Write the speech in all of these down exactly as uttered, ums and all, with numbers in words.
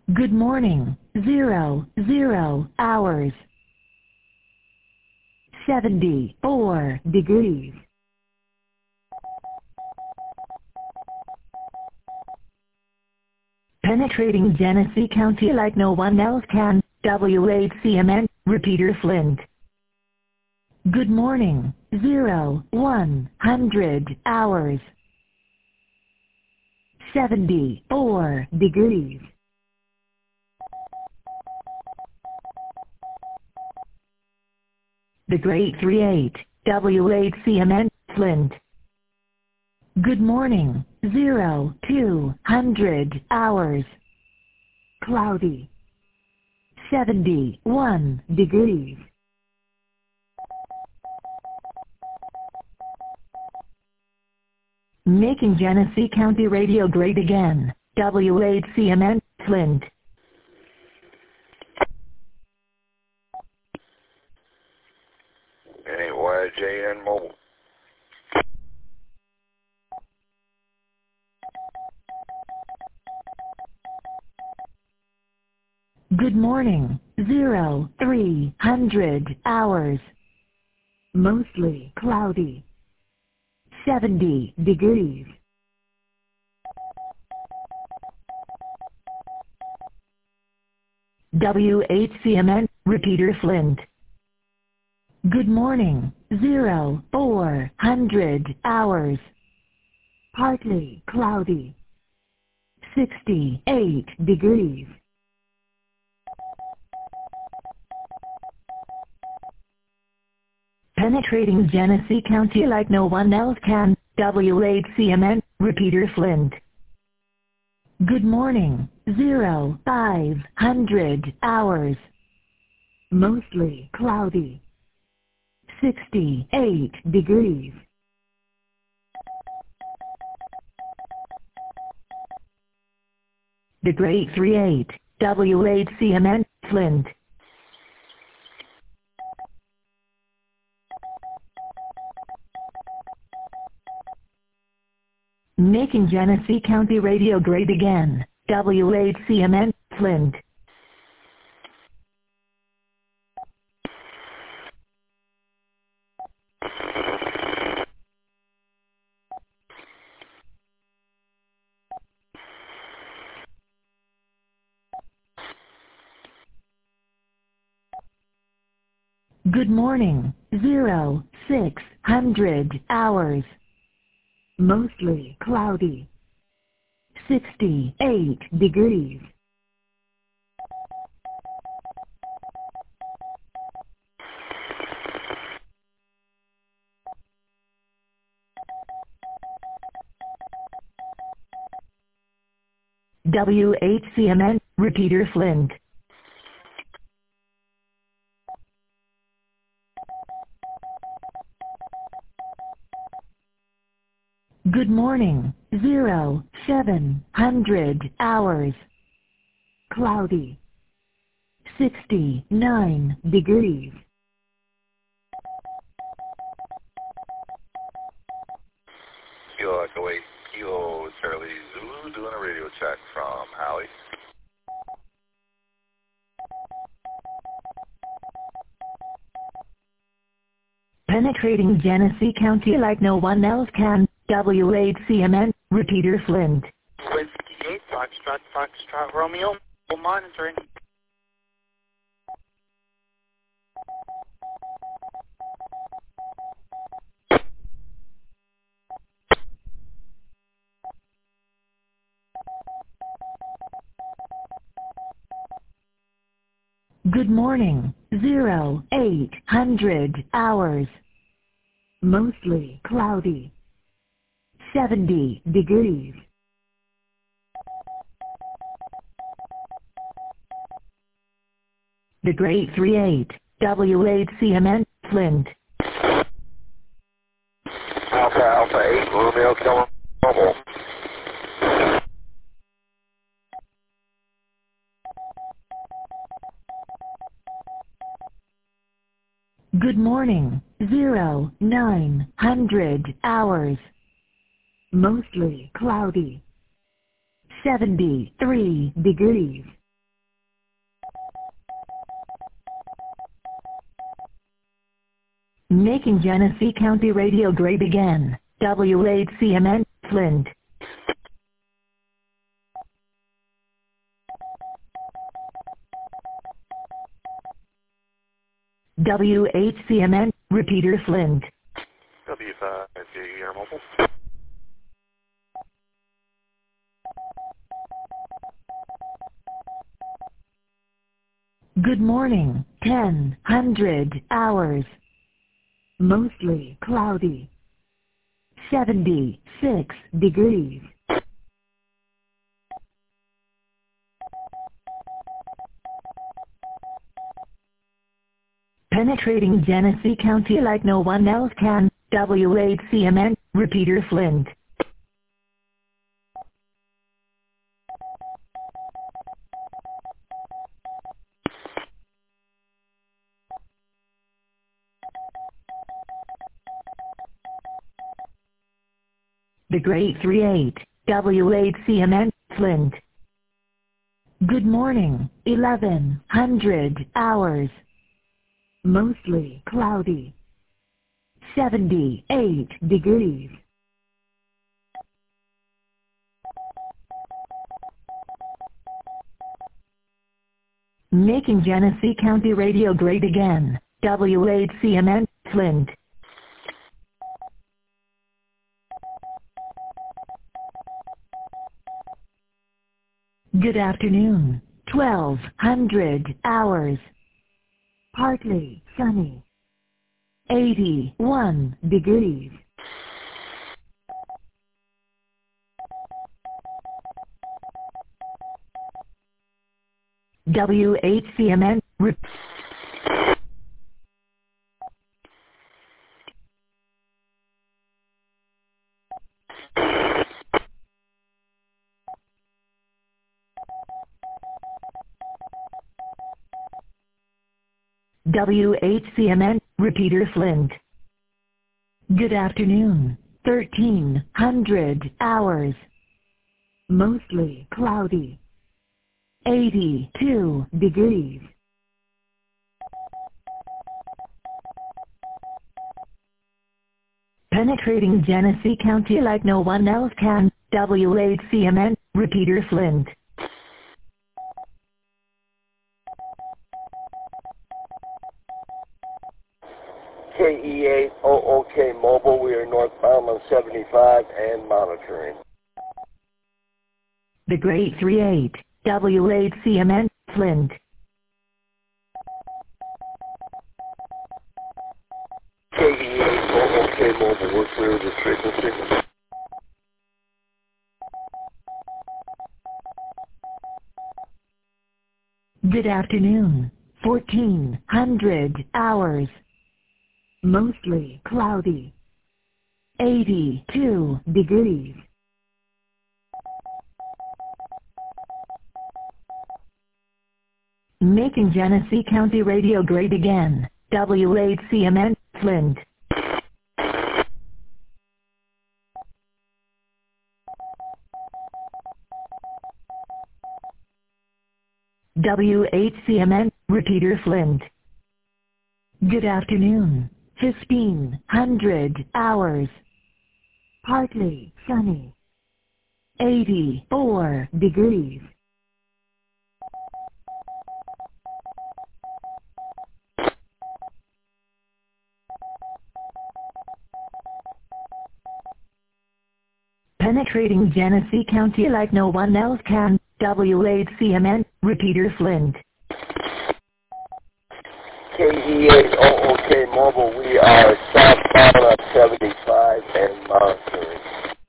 Good morning. Zero, zero hours. seventy-four degrees. Penetrating Genesee County like no one else can. W H C M N, Repeater Flint. Good morning. Zero, one hundred hours. seventy-four degrees. The Great three eight, W H C M N, Flint. Good morning. Zero, two hundred hours. Cloudy. seventy-one degrees. Making Genesee County radio great again. W H C M N, Flint. Any Y J N Mobile. Good morning. Zero, three hundred hours. Mostly cloudy. seventy degrees. W H C M N, Repeater Flint. Good morning. Zero, four hundred hours. Partly cloudy. sixty-eight degrees. Penetrating Genesee County like no one else can. W H C M N, Repeater Flint. Good morning. Zero, five hundred hours. Mostly cloudy. sixty-eight degrees. The Great three eight, W H C M N, Flint. Making Genesee County radio great again. W H C M N, Flint. Good morning. Zero, six hundred hours. Mostly cloudy. sixty-eight degrees. W H C M N, Repeater Flint. Good morning. Zero, seven hundred hours. Cloudy. sixty-nine degrees. Kilo Echo eight, Kilo Charlie Zulu doing a radio check from Howie. Penetrating Genesee County like no one else can. W H C M N, Repeater Flint. Whiskey eight, Foxtrot, Foxtrot, Romeo, monitoring. Good morning. Zero, eight hundred hours. Mostly cloudy. seventy degrees. The Great three eight, W H C M N, Flint. Alpha Alpha eight, Romeo Kilo Mobile. Good morning. Zero, nine hundred hours. Mostly cloudy. seventy-three degrees. Making Genesee County Radio great again. W eight C M N, Flint. W eight C M N, Repeater Flint. W five J E R Mobile. Good morning, ten hundred hours. Mostly cloudy. seventy-six degrees. Penetrating Genesee County like no one else can. W eight C M N, Repeater Flint. The Great three eight, W eight C M N, Flint. Good morning, eleven hundred hours. Mostly cloudy. seventy-eight degrees. Making Genesee County Radio great again. W eight C M N, Flint. Good afternoon, twelve hundred hours. Partly sunny. eighty-one degrees. W eight C M N, Re- W eight C M N, Repeater Flint. Good afternoon, thirteen hundred hours. Mostly cloudy. eighty-two degrees. Penetrating Genesee County like no one else can. W eight C M N, Repeater Flint. K E eight O O K Mobile, we are northbound on seventy-five and monitoring. The Great three eight, W eight C M N, Flint. K E eight O O K Mobile, we're clear of this frequency. Good afternoon, fourteen hundred hours. Mostly cloudy. eighty-two degrees. Making Genesee County Radio great again. W eight C M N, Flint. W eight C M N, Repeater Flint. Good afternoon, fifteen hundred hours. Partly sunny. eighty-four degrees. Penetrating Genesee County like no one else can. W eight C M N, Repeater Flint. K E eight O O K Mobile, we are southbound on seventy-five and monitoring.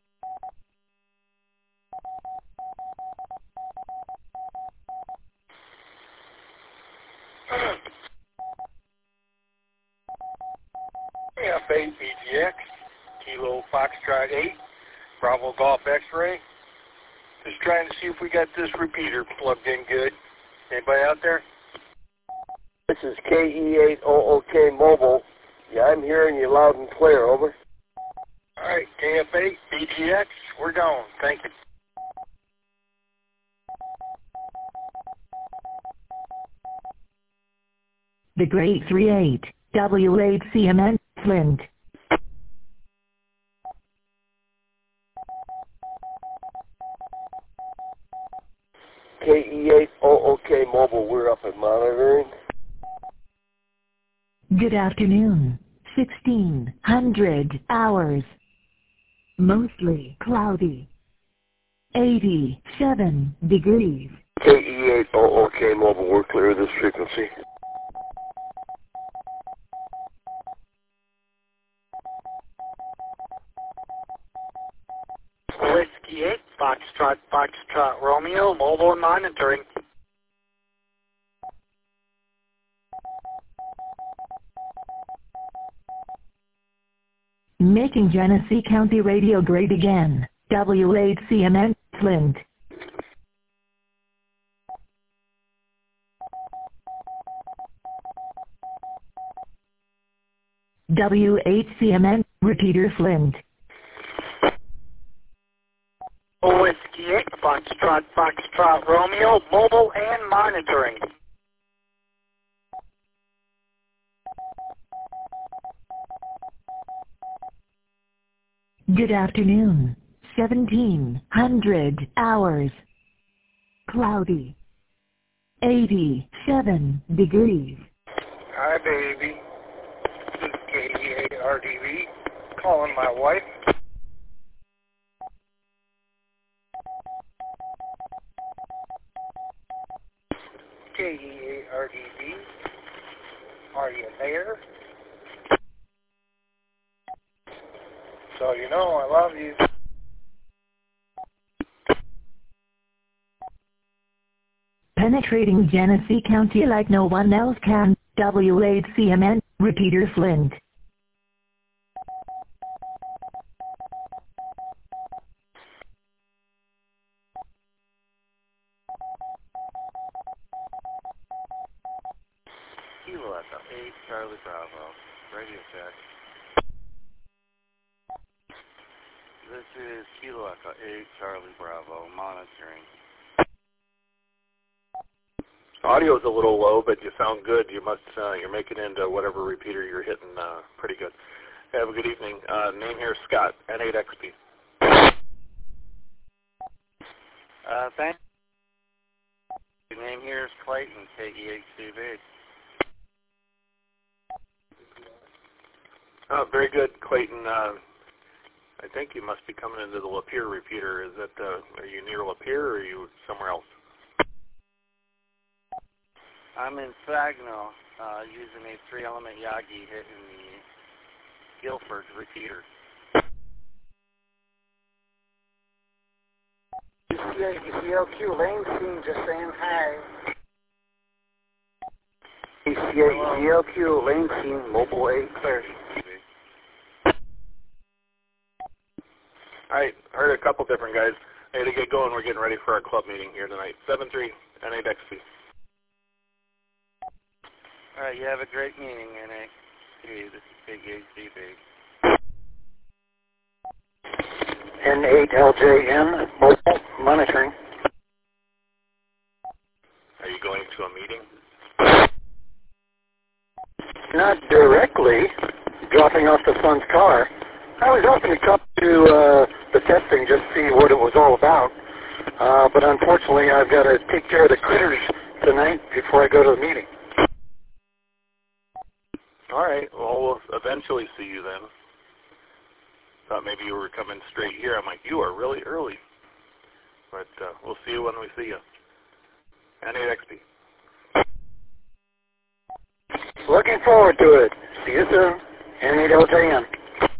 F eight B G X, Kilo Foxtrot eight, Bravo Golf X-Ray. Just trying to see if we got this repeater plugged in good. Anybody out there? This is K E eight O O K Mobile. Yeah, I'm hearing you loud and clear, over. All right, K F eight B G X, we're going. Thank you. The Great three eight, W eight C M N, Flint. K E eight O O K Mobile, we're up and monitoring. Good afternoon. sixteen hundred hours. Mostly cloudy. eighty-seven degrees. K E eight O O K Mobile, we're clear of this frequency. Whiskey eight, Foxtrot, Foxtrot, Romeo, mobile and monitoring. Making Genesee County radio great again. W eight C M N, Flint. W eight C M N, repeater Flint. Whiskey eight, Foxtrot, Foxtrot, Romeo, mobile and monitoring. Good afternoon. seventeen hundred hours. Cloudy. eighty-seven degrees. Hi, baby. This is K E eight R D V, calling my wife. K E eight R D V, are you there? So you know I love you. Penetrating Genesee County like no one else can. W eight C M N, repeater Flint. Kilo Echo eight, Charlie Bravo, radio check. This is Kilo Echo eight, Charlie Bravo, monitoring. Audio's a little low, but you sound good. You must, uh, you're making into whatever repeater you're hitting uh, pretty good. Have a good evening. Uh, name here is Scott, N eight X P. Uh, thanks. Your name here is Clayton, K E H C B. Oh, very good, Clayton. Uh, I think you must be coming into the Lapeer repeater. Is that, uh, are you near Lapeer or are you somewhere else? I'm in Saginaw, uh, using a three-element Yagi hitting the Guilford repeater. C L Q Lane Scene just saying hi. C L Q Lane Scene, mobile eight clear. All right, heard a couple different guys. Hey, to get going, we're getting ready for our club meeting here tonight. seven three N eight X P. All right, you have a great meeting, N eight X P. This is Big H C B. N eight L J N, mobile monitoring. Are you going to a meeting? Not directly. Dropping off the son's car. I was hoping to come to uh, the testing just to see what it was all about. Uh, but unfortunately, I've got to take care of the critters tonight before I go to the meeting. All right, well, we'll eventually see you then. Thought maybe you were coming straight here. I'm like, you are really early. But uh, we'll see you when we see you. N eight X P. Looking forward to it. See you soon. N eight L J N.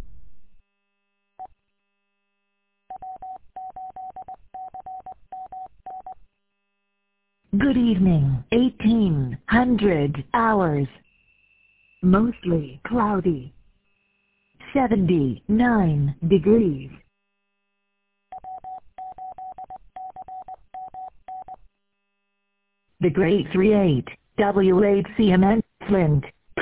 Good evening. eighteen hundred hours. Mostly cloudy. seventy-nine degrees. The Great three eight, W eight C M N, Flint.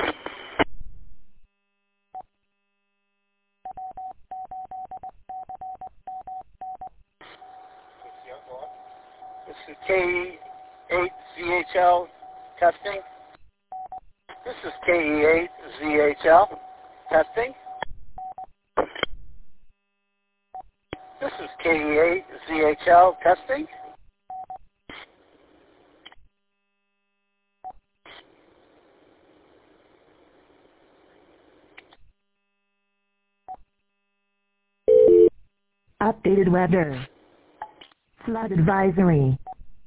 This is K E eight Z H L testing. This is K E eight Z H L. Testing. This is K E eight Z H L testing. Updated weather. Flood advisory.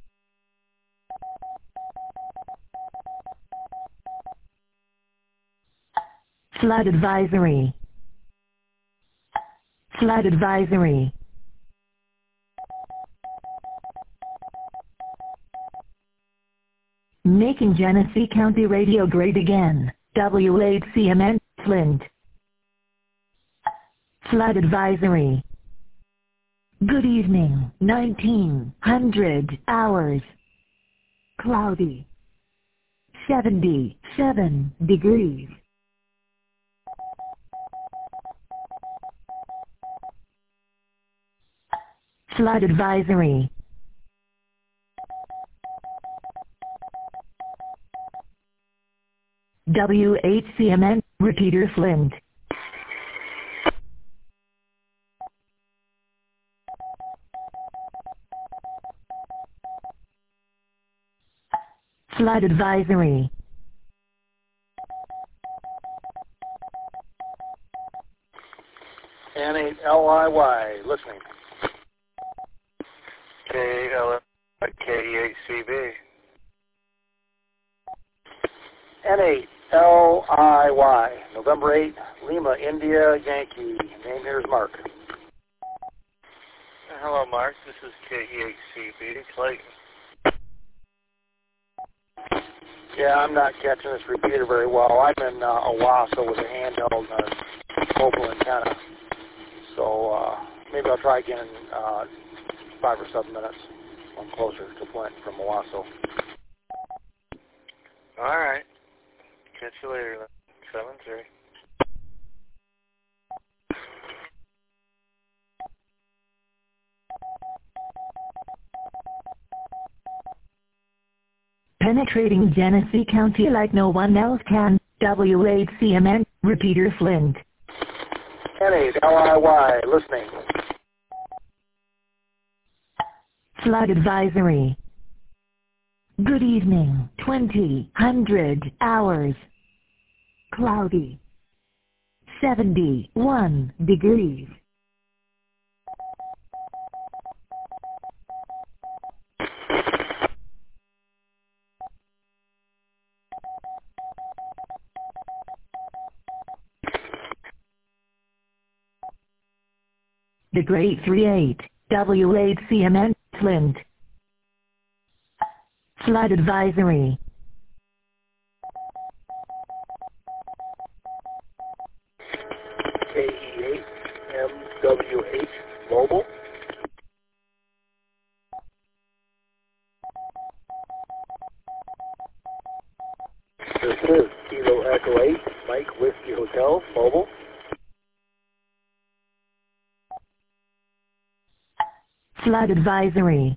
Flood advisory. Flood advisory. Making Genesee County Radio great again. W eight C M N, Flint. Flood advisory. Good evening, nineteen hundred hours. Cloudy. seventy-seven degrees. Flood advisory. W eight C M N, repeater Flint. Flood advisory. N eight L I Y, listening. K L K E eight C B. N eight L I Y, November eighth, Lima, India, Yankee. Name here is Mark. Hello, Mark. This is K E eight C B, Clayton. Yeah, I'm not catching this repeater very well. I'm in uh, Owasso with a handheld uh, mobile antenna. So uh, maybe I'll try again in uh, five or seven minutes. I'm closer to Flint from Owasso. All right. Catch you later, then. seven three. Penetrating Genesee County like no one else can. W eight C M N, repeater Flint. N eight L I Y, listening. Flood advisory. Good evening, twenty hundred hours. Cloudy. seventy-one degrees. The Great three eight, W eight C M N, Flint. Flood advisory. K E eight M W H, mobile. This is Kilo Echo eight, Mike Whiskey Hotel, mobile. Flood advisory.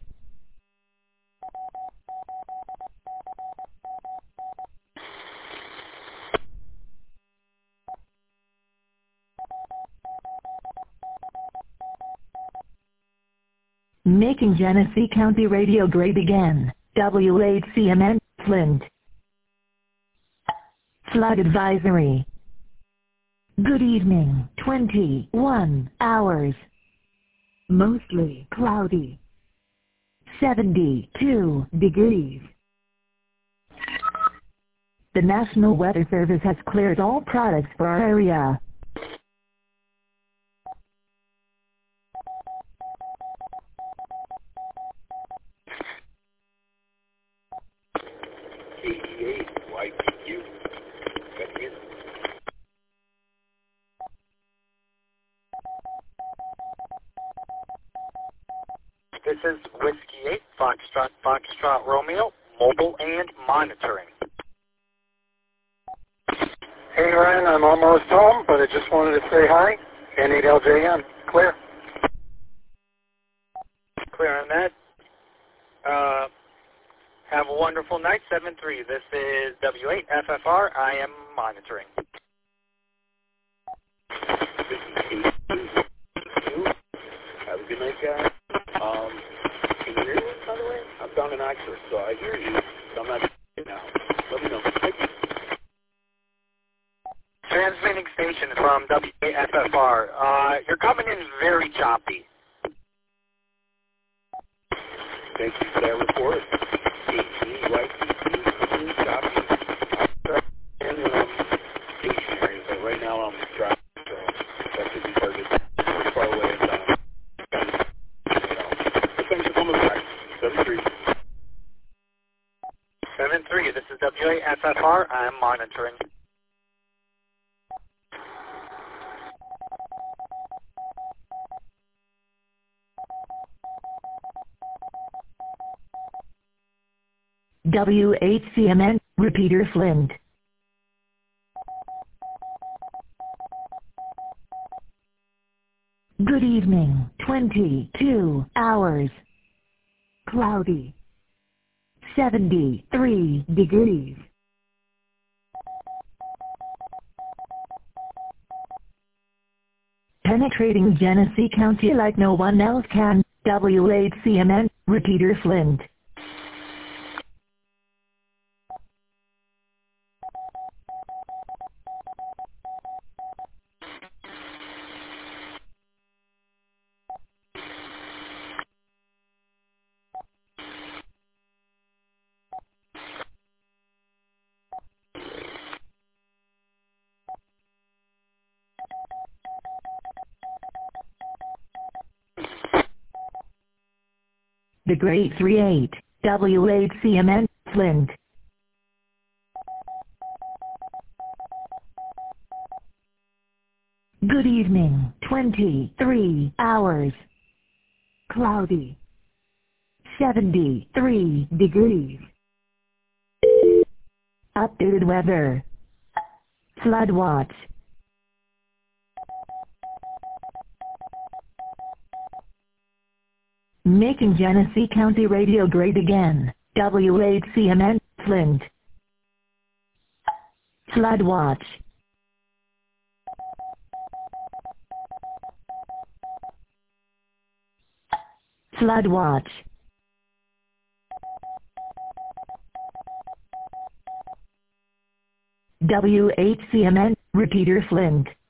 Making Genesee County Radio great again. W eight C M N, Flint. Flood advisory. Good evening, twenty-one hours. Mostly cloudy. seventy-two degrees. The National Weather Service has cleared all products for our area. K E eight Y P Q. This is Whiskey eight, Foxtrot, Foxtrot Romeo, mobile and monitoring. Hey Ryan, I'm almost home, but I just wanted to say hi. N eight L J N, clear. Clear on that. Uh, have a wonderful night, seven three. This is W eight F F R. I am monitoring. Good night, guys. Um, can you hear me, by the way? I'm down in Oxford, so I hear you, but I'm not hearing now. Let me know. Thank you. Transmitting station from W A F F R. Uh, you're coming in very choppy. Thank you for that report. eighteen, Y T T, choppy. And um, stationary, but right now I'm driving, so that should be hard to pretty far away. And, uh, kind of, you know, but thanks for coming back. seven three. seven three, this is W A F F R. I'm monitoring. W H C M N, repeater Flint. Good evening, twenty-two hours. Cloudy. seventy-three degrees. Penetrating Genesee County like no one else can, W H C M N, repeater Flint. The Great three eight, W H C M N, Flint. Good evening, twenty-three hours. Cloudy. seventy-three degrees. Updated weather. Flood watch. Making Genesee County radio great again, W H C M N, Flint. Flood watch. Flood watch. W H C M N, repeater Flint.